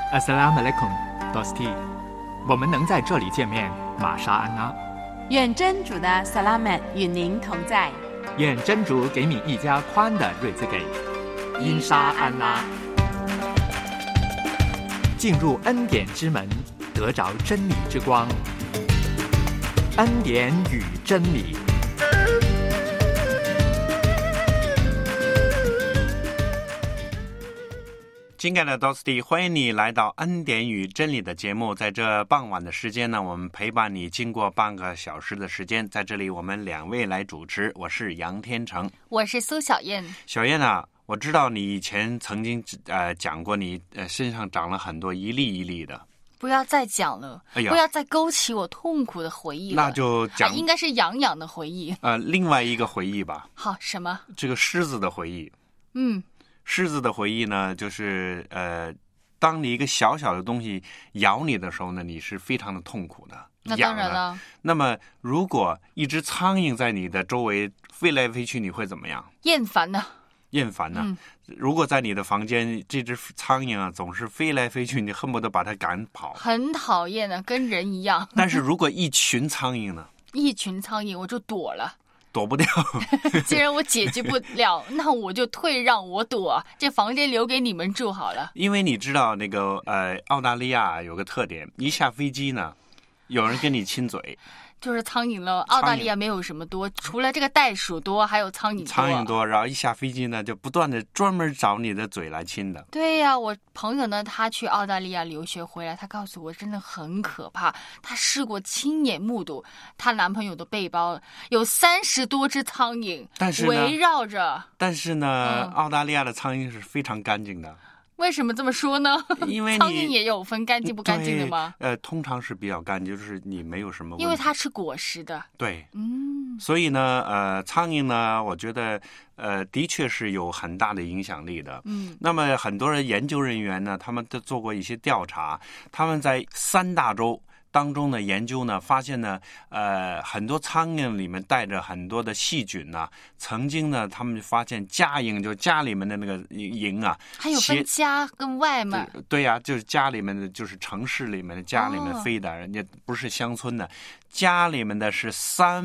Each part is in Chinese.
Assalamualaikum, Dosti。我们能在这里见面，玛莎安拉。 愿真主的 Salamat 与您同在。 愿真主给你一家宽的瑞兹给。因沙安拉。进入恩典之门，得着真理之光。恩典与真理。 亲爱的 Dosti， 欢迎你来到恩典与真理的节目。在这傍晚的时间呢，我们陪伴你经过半个小时的时间。在这里我们两位来主持，我是杨天成， 我是苏小燕。 小燕啊，我知道你以前曾经讲过你身上长了很多一粒一粒的。 不要再讲了，不要再勾起我痛苦的回忆了。 那就讲， 应该是痒痒的回忆。 另外一个回忆吧。 好，什么？ 这个狮子的回忆。狮子的回忆呢，就是当你一个小小的东西咬你的时候呢，你是非常的痛苦的。 那当然了。 那么，如果一只苍蝇在你的周围飞来飞去，你会怎么样？ 厌烦呢？ 厌烦呢？如果在你的房间，这只苍蝇啊总是飞来飞去，你恨不得把它赶跑， 很讨厌啊，跟人一样。 但是如果一群苍蝇呢？ 一群苍蝇我就躲了。 躲不掉。 既然我解决不了，那我就退让，我躲，这房间留给你们住好了。 因为你知道那个澳大利亚有个特点，一下飞机呢，有人跟你亲嘴。 就是苍蝇了。澳大利亚没有什么多，除了这个袋鼠多，还有苍蝇多。 苍蝇多，然后一下飞机呢，就不断的专门找你的嘴来亲的。 对呀，我朋友呢，他去澳大利亚留学回来，他告诉我真的很可怕。他试过亲眼目睹，她男朋友的背包有30多只苍蝇， 但是围绕着。 但是呢，澳大利亚的苍蝇是非常干净的。 为什么这么说呢？ 因为苍蝇也有分干净不干净的吗？ 通常是比较干净，就是你没有什么问题。 因为它吃果实的。 对，所以呢，苍蝇呢，我觉得的确是有很大的影响力的。那么很多人研究人员呢，他们都做过一些调查，他们在3大洲当中的研究呢，发现呢，很多苍蝇里面带着很多的细菌呢。曾经呢，他们发现家蝇，就家里面的那个蝇啊， 还有分家跟外嘛。 对呀，就是家里面的，就是城市里面的家里面飞的，人家不是乡村的，家里面的是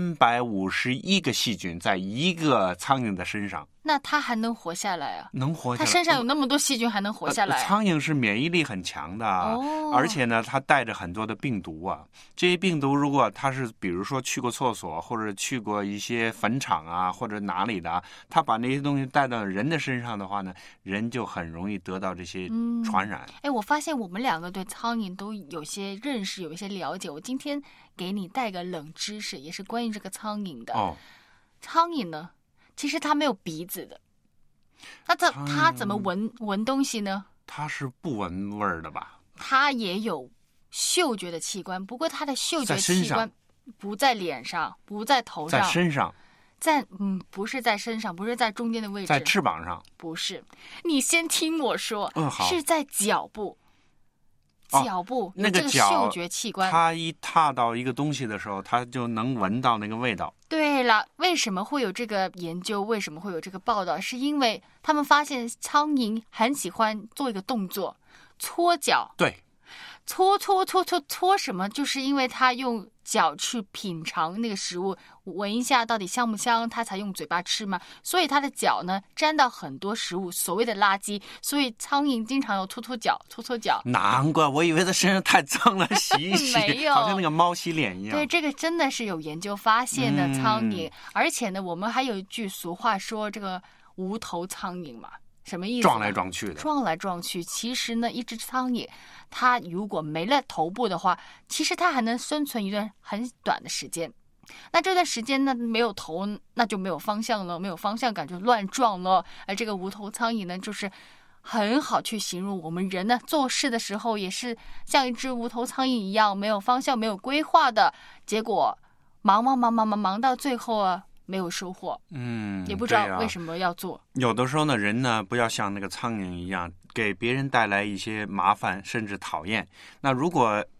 351个细菌在一个苍蝇的身上。 那它还能活下来啊？ 能活下来。 它身上有那么多细菌还能活下来？ 苍蝇是免疫力很强的，而且呢，它带着很多的病毒啊。这些病毒如果它是比如说去过厕所，或者去过一些坟场啊，或者哪里的，它把那些东西带到人的身上的话呢，人就很容易得到这些传染。 我发现我们两个对苍蝇都有些认识，有一些了解。我今天给你带个冷知识，也是关于这个苍蝇的。苍蝇呢，其实它没有鼻子的，那它怎么闻东西呢？它是不闻味儿的吧？ 它也有嗅觉的器官，不过它的嗅觉器官不在脸上，不在头上， 在身上。 不是在身上，不是在中间的位置， 在翅膀上。 不是，你先听我说。 好， 是在脚部。脚部那个嗅觉器官， 它一踏到一个东西的时候，它就能闻到那个味道。 对了，为什么会有这个研究？为什么会有这个报道？是因为他们发现苍蝇很喜欢做一个动作，搓脚。 对， 搓什么？就是因为它用脚去品尝那个食物，闻一下到底香不香，它才用嘴巴吃嘛。所以它的脚呢沾到很多食物，所谓的垃圾。所以苍蝇经常要搓搓脚。 难怪我以为它身上太脏了，洗一洗。 没有， 好像那个猫洗脸一样。 对，这个真的是有研究发现的苍蝇。而且呢，我们还有一句俗话说，这个无头苍蝇嘛。什么意思？ 撞来撞去的。 撞来撞去，其实呢，一只苍蝇，它如果没了头部的话，其实它还能生存一段很短的时间。那这段时间呢，没有头，那就没有方向了，没有方向感就乱撞了。而这个无头苍蝇呢，就是很好去形容我们人呢做事的时候，也是像一只无头苍蝇一样，没有方向，没有规划的，结果忙到最后啊。没有收获，也不知道为什么要做。 有的时候呢，人呢不要像那个苍蝇一样，给别人带来一些麻烦甚至讨厌。那如果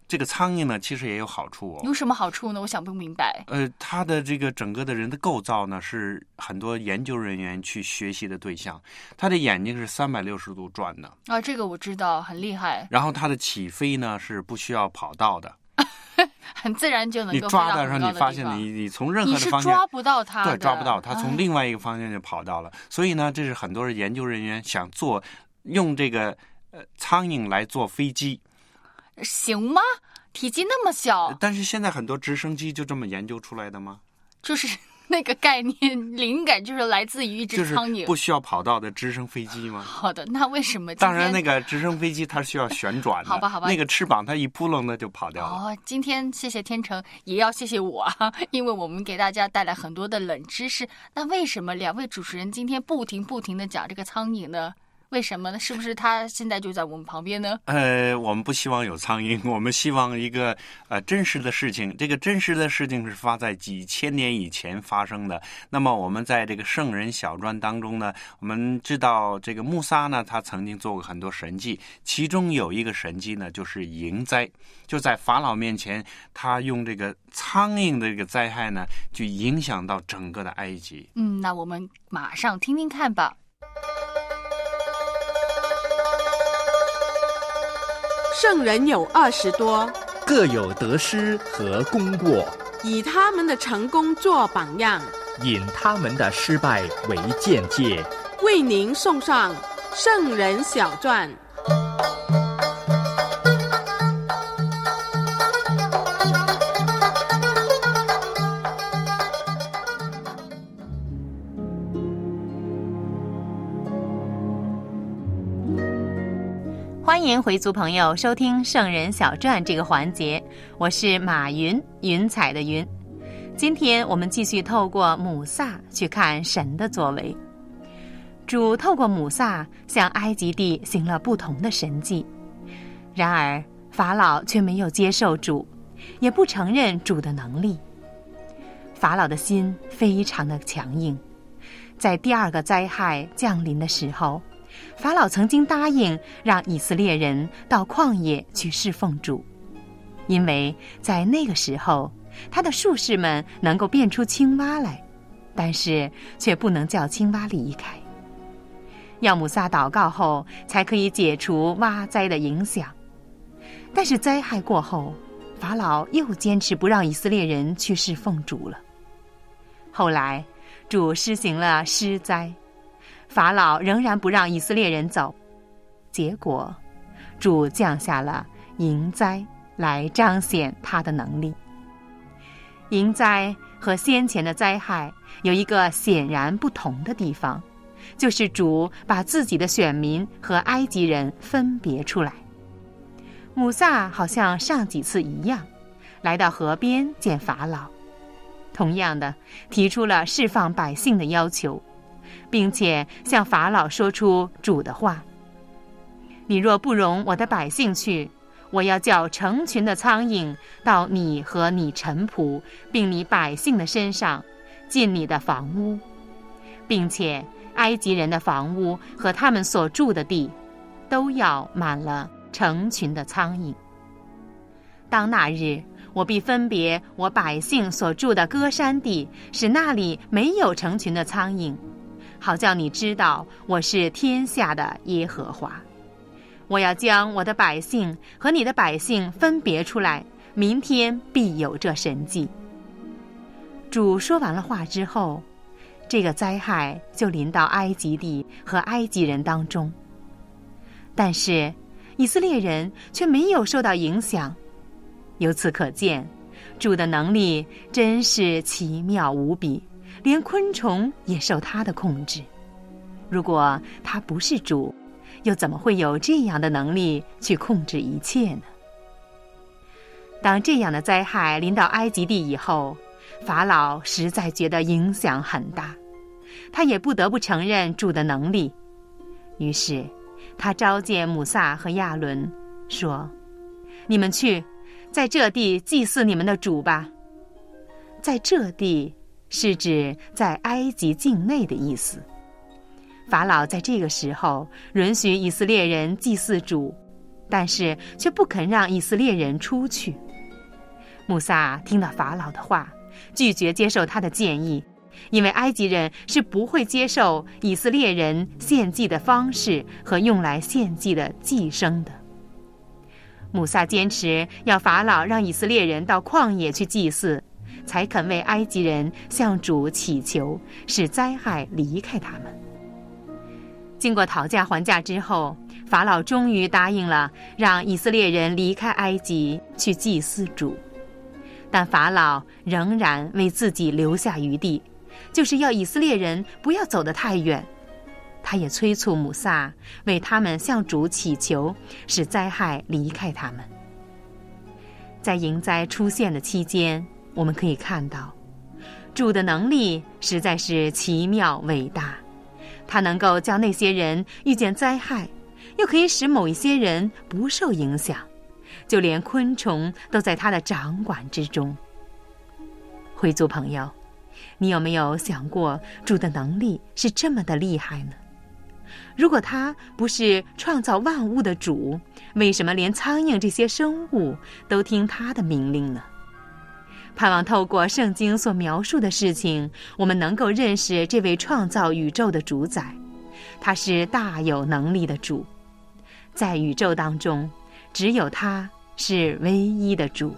这个苍蝇呢，其实也有好处哦。 有什么好处呢？我想不明白。 它的这个整个的人的构造呢，是很多研究人员去学习的对象。它的眼睛是360度转的啊，这个我知道，很厉害。 然后它的起飞呢是不需要跑道的。 很自然就能够你抓到上，你发现你从任何的方向你是抓不到它的， 对，抓不到它，从另外一个方向就跑到了。所以呢，这是很多研究人员想用这个苍蝇来做飞机， 行吗？体积那么小？ 但是现在很多直升机就这么研究出来的吗？ 就是那个概念灵感就是来自于一只苍蝇， 就是不需要跑道的直升飞机吗？ 好的，那为什么当然那个直升飞机它需要旋转的， 好吧， 那个翅膀它一扑棱的就跑掉了。 哦，今天谢谢天成，也要谢谢我啊，因为我们给大家带来很多的冷知识。那为什么两位主持人今天不停的讲这个苍蝇呢？为什么呢？是不是他现在就在我们旁边呢？ 我们不希望有苍蝇，我们希望一个真实的事情。这个真实的事情是发在几千年以前发生的。那么我们在这个圣人小传当中呢，我们知道这个穆萨呢，他曾经做过很多神迹，其中有一个神迹呢，就是蝇灾。就在法老面前，他用这个苍蝇的这个灾害呢，去影响到整个的埃及。 那我们马上听听看吧。 圣人有20多， 各有得失和功过， 以他们的成功做榜样， 引他们的失败为鉴戒， 为您送上圣人小传。 欢迎回族朋友收听圣人小传这个环节，我是马云，云彩的云。今天我们继续透过母萨去看神的作为。主透过母萨向埃及地行了不同的神迹，然而法老却没有接受主，也不承认主的能力。法老的心非常的强硬，在第二个灾害降临的时候，法老曾经答应让以色列人到旷野去侍奉主，因为在那个时候他的术士们能够变出青蛙来，但是却不能叫青蛙离开。要母萨祷告后才可以解除蛙灾的影响。但是灾害过后，法老又坚持不让以色列人去侍奉主了。后来主施行了施灾，法老仍然不让以色列人走，结果主降下了蝇灾来彰显他的能力。蝇灾和先前的灾害有一个显然不同的地方，就是主把自己的选民和埃及人分别出来。母萨好像上几次一样，来到河边见法老，同样的提出了释放百姓的要求，并且向法老说出主的话：你若不容我的百姓去，我要叫成群的苍蝇到你和你臣仆并你百姓的身上，进你的房屋，并且埃及人的房屋和他们所住的地都要满了成群的苍蝇。当那日，我必分别我百姓所住的歌珊地，使那里没有成群的苍蝇，好叫你知道我是天下的耶和华。我要将我的百姓和你的百姓分别出来，明天必有这神迹。主说完了话之后，这个灾害就临到埃及地和埃及人当中，但是以色列人却没有受到影响。由此可见，主的能力真是奇妙无比，连昆虫也受他的控制。如果他不是主，又怎么会有这样的能力去控制一切呢？当这样的灾害临到埃及地以后，法老实在觉得影响很大，他也不得不承认主的能力。于是他召见母萨和亚伦，说：你们去，在这地祭祀你们的主吧。在这地是指在埃及境内的意思。法老在这个时候允许以色列人祭祀主， 但是却不肯让以色列人出去。穆萨听到法老的话，拒绝接受他的建议，因为埃及人是不会接受以色列人献祭的方式和用来献祭的祭牲的。穆萨坚持要法老让以色列人到旷野去祭祀，才肯为埃及人向主祈求，使灾害离开他们。经过讨价还价之后，法老终于答应了让以色列人离开埃及去祭祀主。但法老仍然为自己留下余地，就是要以色列人不要走得太远。他也催促母萨为他们向主祈求，使灾害离开他们。在蝇灾出现的期间，我们可以看到主的能力实在是奇妙伟大，他能够叫那些人遇见灾害，又可以使某一些人不受影响，就连昆虫都在他的掌管之中。会族朋友，你有没有想过主的能力是这么的厉害呢？如果他不是创造万物的主，为什么连苍蝇这些生物都听他的命令呢？盼望透过圣经所描述的事情，我们能够认识这位创造宇宙的主宰，他是大有能力的主。在宇宙当中，只有他是唯一的主。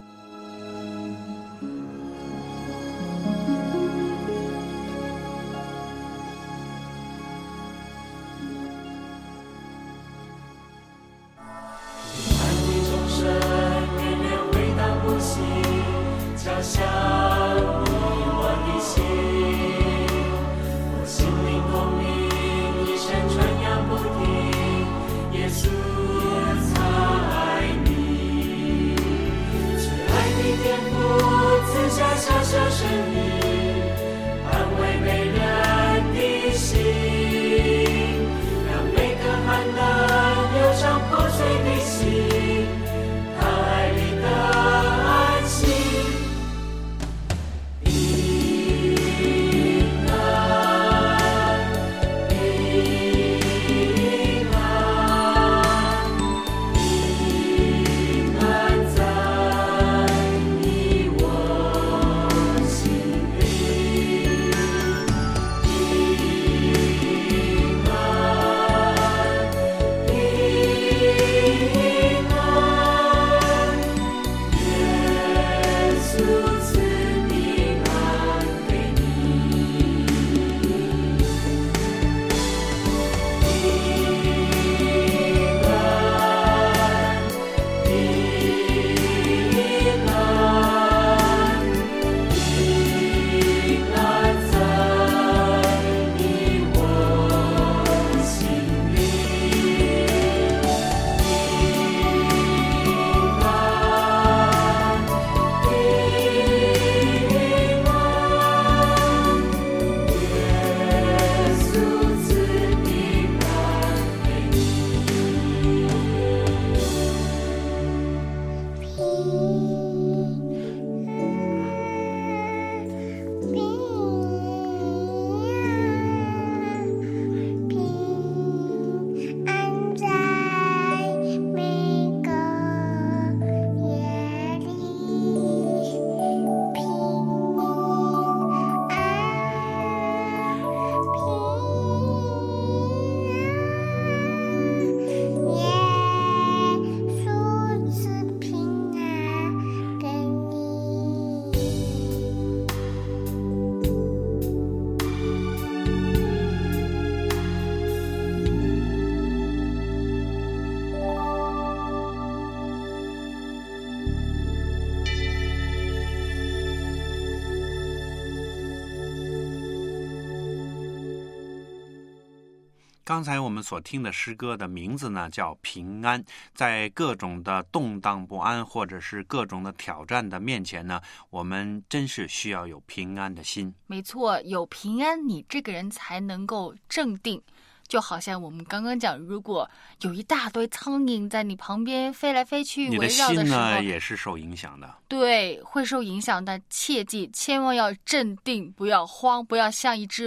刚才我们所听的诗歌的名字呢叫平安。在各种的动荡不安或者是各种的挑战的面前呢，我们真是需要有平安的心。 没错，有平安，你这个人才能够镇定。就好像我们刚刚讲，如果有一大堆苍蝇在你旁边飞来飞去围绕的时候， 你的心呢也是受影响的。 对，会受影响，但切记千万要镇定，不要慌，不要像一只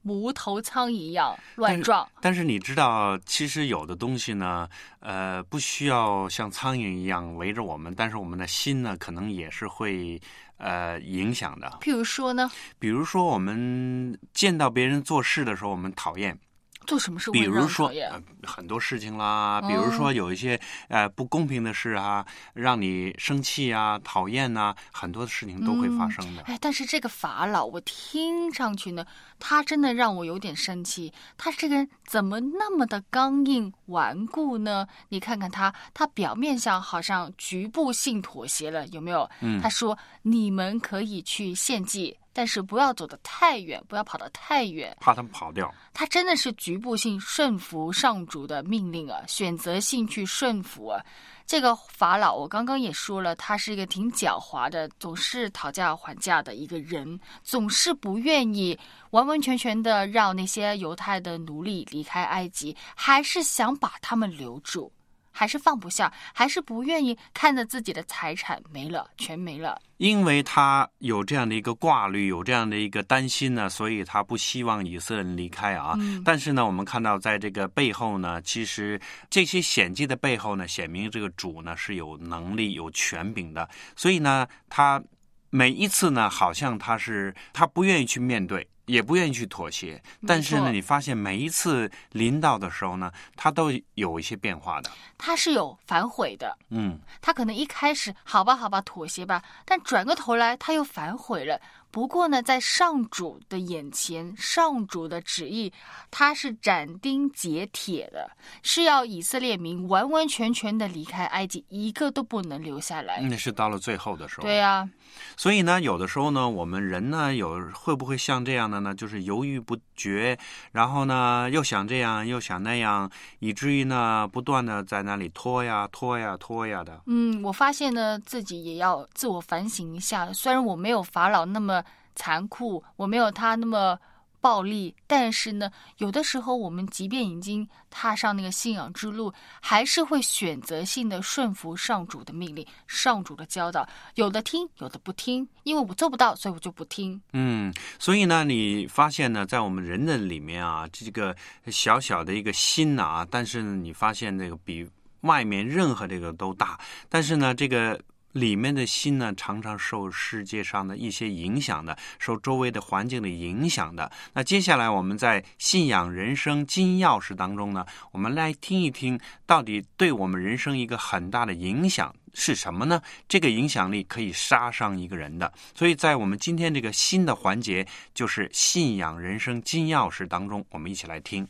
无头苍蝇一样乱撞。 但是你知道，其实有的东西呢，不需要像苍蝇一样围着我们，但是我们的心呢，可能也是会影响的。 譬如说呢？ 比如说我们见到别人做事的时候，我们讨厌。 做什么事会让人讨厌？ 比如说很多事情啦，比如说有一些不公平的事啊，让你生气啊、讨厌啊，很多的事情都会发生的。 但是这个法老，我听上去呢，他真的让我有点生气。他这个人怎么那么的刚硬顽固呢？你看看他表面上好像局部性妥协了，有没有？他说你们可以去献祭，但是不要走得太远，不要跑得太远， 怕他们跑掉。 他真的是局部性顺服上主的命令啊，选择性去顺服啊。这个法老我刚刚也说了，他是一个挺狡猾的，总是讨价还价的一个人，总是不愿意完完全全的让那些犹太的奴隶离开埃及，还是想把他们留住，还是放不下，还是不愿意看着自己的财产没了，全没了。 因为他有这样的一个挂虑，有这样的一个担心呢，所以他不希望以色列人离开啊。但是呢，我们看到在这个背后呢，其实这些显迹的背后呢，显明这个主呢是有能力、有权柄的。所以呢，他每一次呢，好像他不愿意去面对，也不愿意去妥协，但是呢，你发现每一次临到的时候呢，他都有一些变化的。 他是有反悔的，他可能一开始好吧妥协吧，但转个头来他又反悔了。不过呢，在上主的眼前，上主的旨意，他是斩钉截铁的，是要以色列民完完全全的离开埃及，一个都不能留下来。 那是到了最后的时候。 对啊。 所以呢，有的时候呢，我们人呢，会不会像这样的呢？就是犹豫不决，然后呢，又想这样，又想那样，以至于呢，不断的在那里拖呀的。 我发现呢，自己也要自我反省一下。虽然我没有法老那么残酷，我没有他那么暴力，但是呢，有的时候我们即便已经踏上那个信仰之路，还是会选择性的顺服上主的命令，上主的教导，有的听，有的不听，因为我做不到，所以我就不听。 所以呢，你发现呢，在我们人的里面啊，这个小小的一个心啊，但是呢，你发现这个比外面任何这个都大，但是呢，这个里面的心呢，常常受世界上的一些影响的，受周围的环境的影响的。那接下来我们在信仰人生金钥匙当中呢，我们来听一听，到底对我们人生一个很大的影响是什么呢？这个影响力可以杀伤一个人的。所以在我们今天这个新的环节，就是信仰人生金钥匙当中，我们一起来听。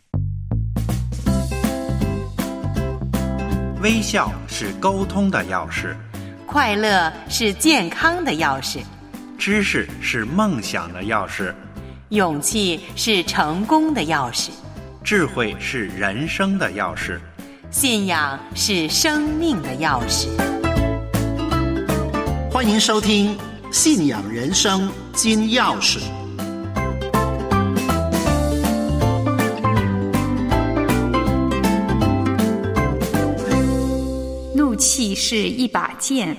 微笑是沟通的钥匙， 快乐是健康的钥匙， 知识是梦想的钥匙， 勇气是成功的钥匙， 智慧是人生的钥匙， 信仰是生命的钥匙。 欢迎收听《信仰人生金钥匙》。 怒气是一把剑。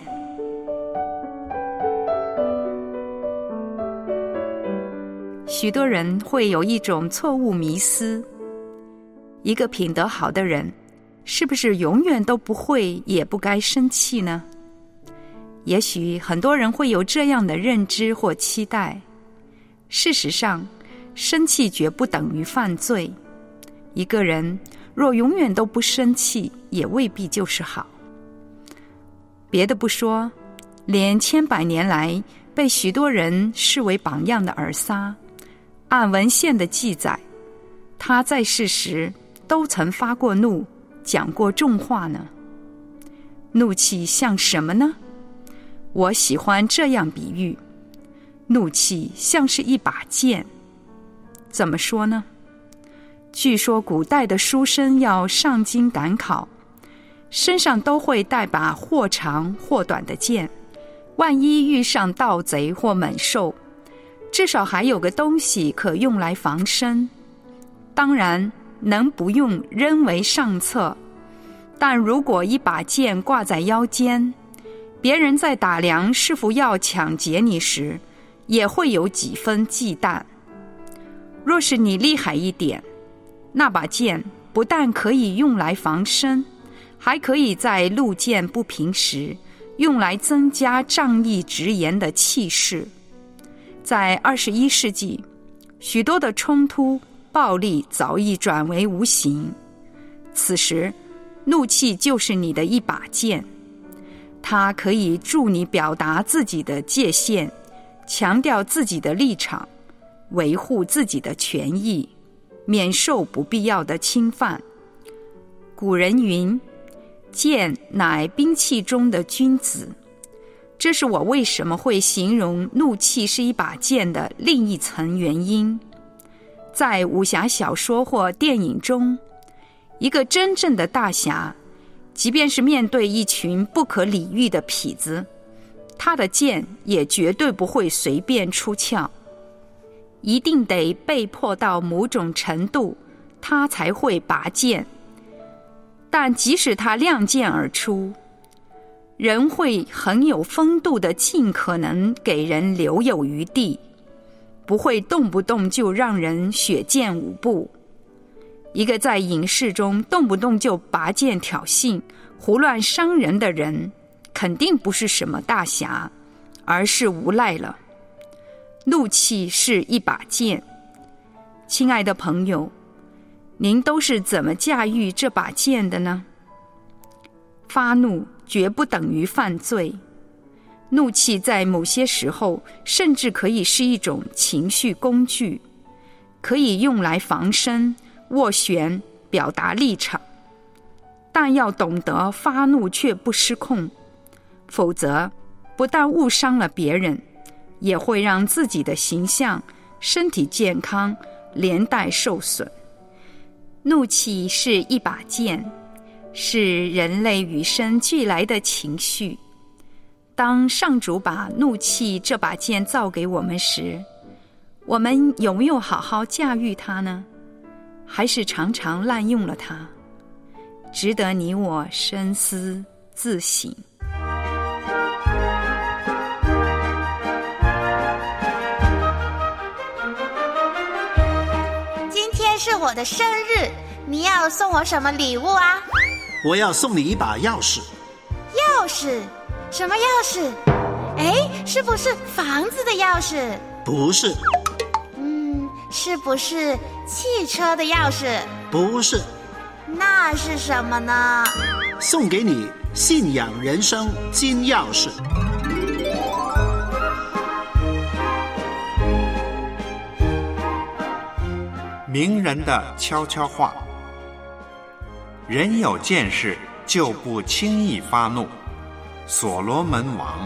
许多人会有一种错误迷思，一个品德好的人，是不是永远都不会也不该生气呢？也许很多人会有这样的认知或期待。事实上，生气绝不等于犯罪。一个人若永远都不生气，也未必就是好。别的不说，连千百年来被许多人视为榜样的尔撒，按文献的记载，他在世时都曾发过怒，讲过重话呢。怒气像什么呢？我喜欢这样比喻，怒气像是一把剑。怎么说呢？据说古代的书生要上京赶考，身上都会带把或长或短的剑，万一遇上盗贼或猛兽，至少还有个东西可用来防身。当然能不用扔为上策，但如果一把剑挂在腰间，别人在打量是否要抢劫你时，也会有几分忌惮。 若是你厉害一点，那把剑不但可以用来防身，还可以在路见不平时用来增加仗义直言的气势。在21世纪，许多的冲突、暴力早已转为无形。此时，怒气就是你的一把剑，它可以助你表达自己的界限，强调自己的立场，维护自己的权益，免受不必要的侵犯。古人云：剑乃兵器中的君子。这是我为什么会形容怒气是一把剑的另一层原因。在武侠小说或电影中，一个真正的大侠，即便是面对一群不可理喻的痞子，他的剑也绝对不会随便出鞘，一定得被迫到某种程度，他才会拔剑。但即使他亮剑而出，人会很有风度的尽可能给人留有余地，不会动不动就让人血溅五步。一个在影视中动不动就拔剑挑衅、胡乱伤人的人，肯定不是什么大侠，而是无赖了。怒气是一把剑。亲爱的朋友，您都是怎么驾驭这把剑的呢？发怒绝不等于犯罪，怒气在某些时候甚至可以是一种情绪工具，可以用来防身、斡旋、表达立场。但要懂得发怒却不失控，否则不但误伤了别人，也会让自己的形象、身体健康连带受损。怒气是一把剑，是人类与生俱来的情绪。当上主把怒气这把剑造给我们时，我们有没有好好驾驭它呢？还是常常滥用了它？值得你我深思自省。 今天是我的生日，你要送我什么礼物啊？ 我要送你一把钥匙。 钥匙？什么钥匙？哎，是不是房子的钥匙？ 不是。 是不是汽车的钥匙？ 不是。 那是什么呢？ 送给你信仰人生金钥匙。 名人的悄悄话。人有见识，就不轻易发怒。所罗门王。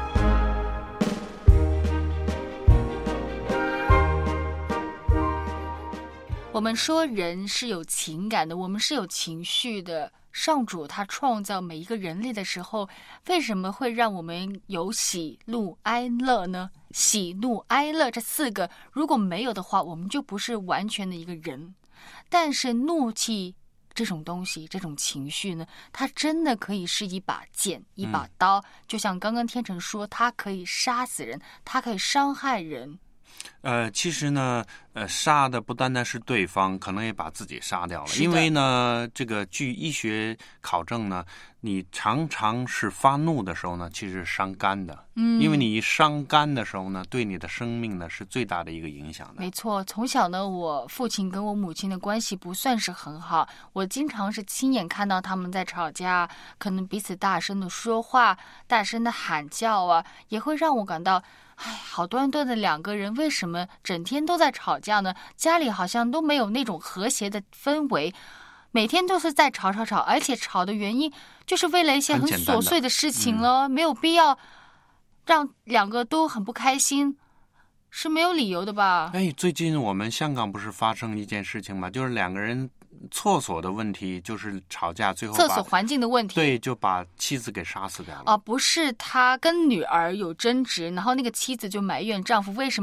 我们说人是有情感的，我们是有情绪的。上主他创造每一个人类的时候，为什么会让我们有喜怒哀乐呢？喜怒哀乐这四个如果没有的话，我们就不是完全的一个人。但是怒气这种东西，这种情绪呢，它真的可以是一把剑，一把刀。就像刚刚天成说，它可以杀死人，它可以伤害人。 其实呢，杀的不单单是对方，可能也把自己杀掉了。因为呢，这个据医学考证呢，你常常是发怒的时候呢，其实是伤肝的。因为你伤肝的时候呢，对你的生命呢是最大的一个影响的。 没错，从小呢，我父亲跟我母亲的关系不算是很好，我经常是亲眼看到他们在吵架，可能彼此大声的说话，大声的喊叫啊，也会让我感到。好端端的两个人为什么整天都在吵架呢？家里好像都没有那种和谐的氛围，每天都是在吵，而且吵的原因就是为了一些很琐碎的事情了，没有必要让两个都很不开心，是没有理由的吧？ 最近我们香港不是发生一件事情吗？就是两个人厕所的问题，就是吵架，最后厕所环境的问题， 对，就把妻子给杀死掉了。 不是他跟女儿有争执，然后那个妻子就埋怨丈夫，为什么你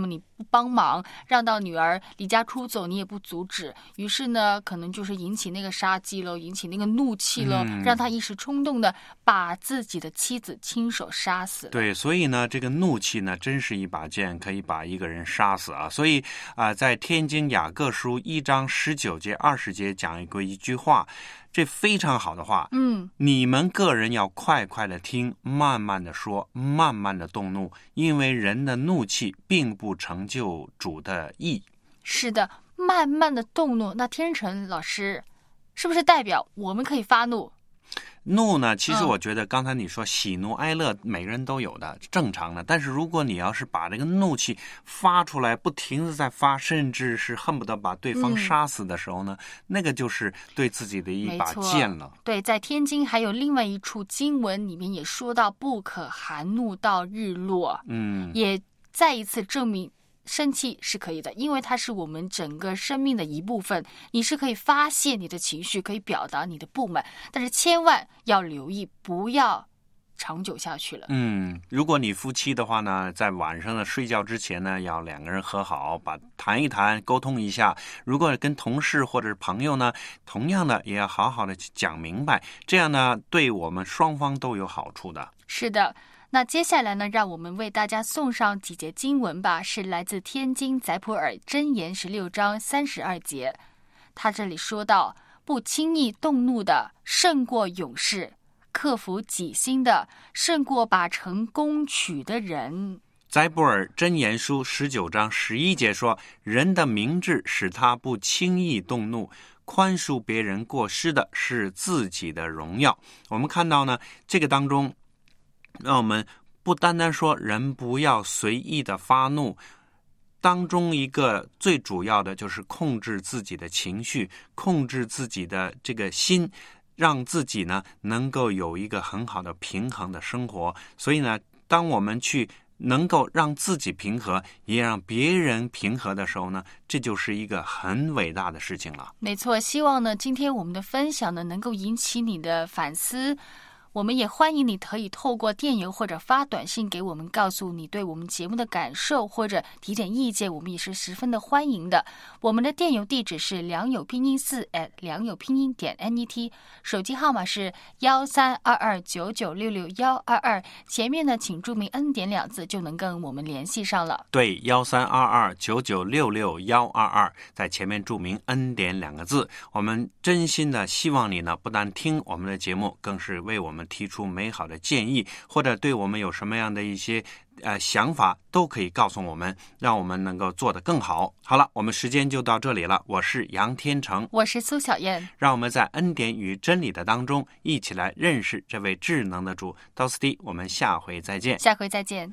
不帮忙，让到女儿离家出走，你也不阻止，于是呢，可能就是引起那个杀机了，引起那个怒气了，让他一时冲动的把自己的妻子亲手杀死了。 对，所以呢，这个怒气呢，真是一把剑，可以把一个人杀死啊。所以在天津雅各书1章19节20节讲过一句话，这非常好的话，你们个人要快快的听，慢慢的说，慢慢的动怒，因为人的怒气并不成就主的义。 是的，慢慢的动怒。那天成老师，是不是代表我们可以发怒？ 怒呢，其实我觉得刚才你说喜怒哀乐每个人都有的，正常的。但是如果你要是把这个怒气发出来，不停的在发，甚至是恨不得把对方杀死的时候呢，那个就是对自己的一把剑了。 对，在天津还有另外一处经文里面也说到，不可含怒到日落。也再一次证明生气是可以的，因为它是我们整个生命的一部分，你是可以发泄你的情绪，可以表达你的不满，但是千万要留意，不要长久下去了。 如果你夫妻的话呢，在晚上的睡觉之前呢，要两个人和好，谈一谈，沟通一下。如果跟同事或者是朋友呢，同样的也要好好的讲明白，这样呢，对我们双方都有好处的。 是的。那接下来呢，让我们为大家送上几节经文吧，是来自天津载普尔箴言16章32节。他这里说到，不轻易动怒的胜过勇士，克服己心的胜过把城攻取的人。 载普尔箴言书19章11节说，人的明智使他不轻易动怒，宽恕别人过失的是自己的荣耀。我们看到呢，这个当中让我们不单单说人不要随意的发怒，当中一个最主要的就是控制自己的情绪，控制自己的这个心，让自己呢能够有一个很好的平衡的生活。所以呢，当我们去能够让自己平和，也让别人平和的时候呢，这就是一个很伟大的事情了。 没错，希望呢今天我们的分享呢能够引起你的反思。我们也欢迎你可以透过电邮或者发短信给我们，告诉你对我们节目的感受或者提点意见，我们也是十分的欢迎的。我们的电邮地址是良友拼音4 @良友拼音.net， 手机号码是132299662122，前面呢请注明恩典2字就能跟我们联系上了。 对，132299662122，在前面注明恩典2个字。我们真心的希望你呢，不但听我们的节目，更是为我们提出美好的建议，或者对我们有什么样的一些想法，都可以告诉我们，让我们能够做得更好。好了，我们时间就到这里了。我是杨天成， 我是苏小燕， 让我们在恩典与真理的当中，一起来认识这位智能的主。到此地，我们下回再见。 下回再见。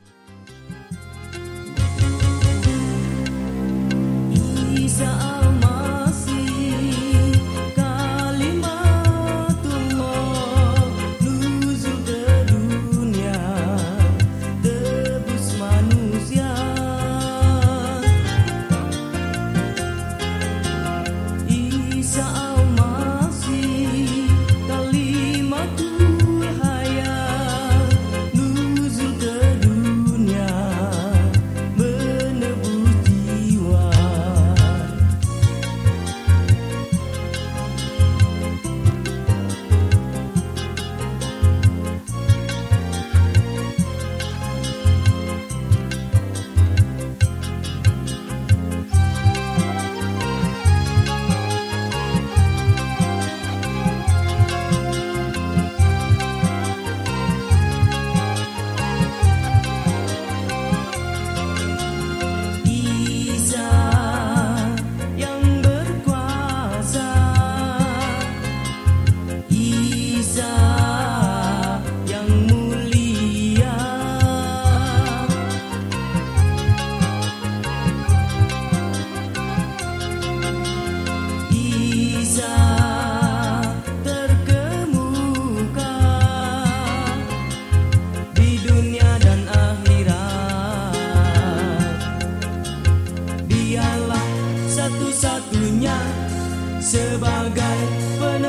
satu-satunya sebagai